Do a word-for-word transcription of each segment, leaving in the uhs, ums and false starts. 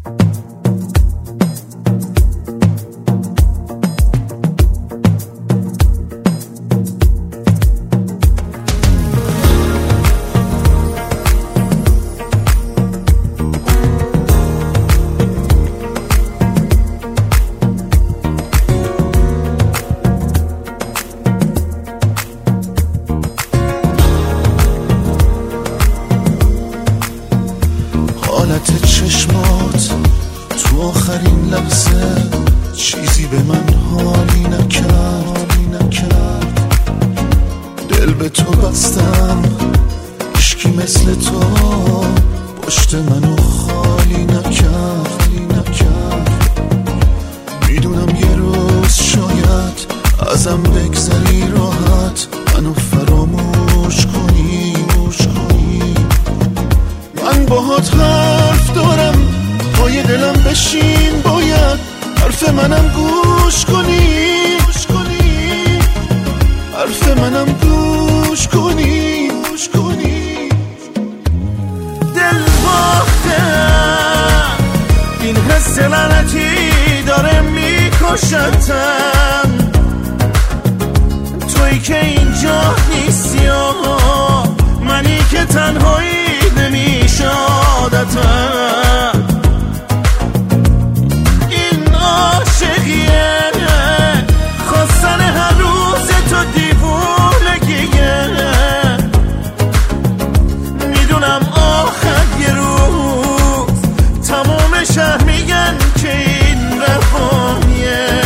حالت چشمات تو آخرین لحظه چیزی به من حالی نکرد نکرد دل به تو بستم، عشقی مثل تو پشت منو خالی نکرد نکرد میدونم یه روز شاید ازم بگذری راحت، منو فراموش کنی من باهات حرف دارم، پای دلم بشین باید حرف منم گوش کنی حرف منم گوش کنی گوش کنی دل باختم، این حس لعنتی داره میکشتم، تویی که اینجا نیستی آها، منی که تنهایی نمیشه عادتم، این عاشقیه خواستن هر روز تو دیوونگیه، میدونم آخر یه روز تمام شهر میگن که این رفاهیه.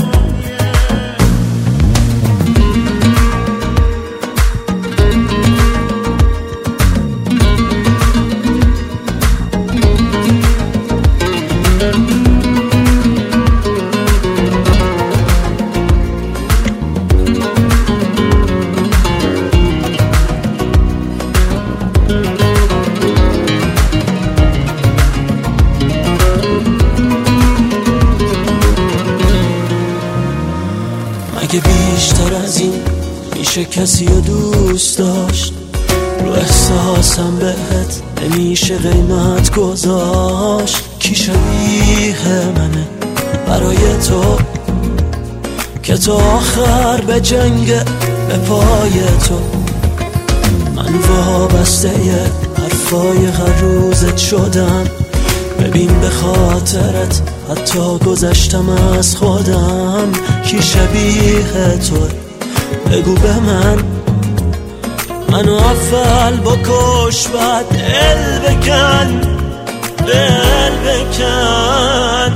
اگه بیشتر از این میشه کسی رو دوست داشت، رو احساسم بهت نمیشه قیمت گذاشت، کی شبیه منه برای تو که تو آخر به جنگ به پای تو، من وابسته حرفای هر روزت شدم، ببین به خاطرت حتی گذشتم از خودم، کی شبیه تو بگو به من، منو اول بکش بعد دل بکن دل بکن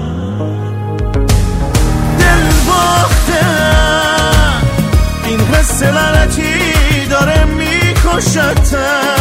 دل باختم، این حس لعنتی داره میکشتم،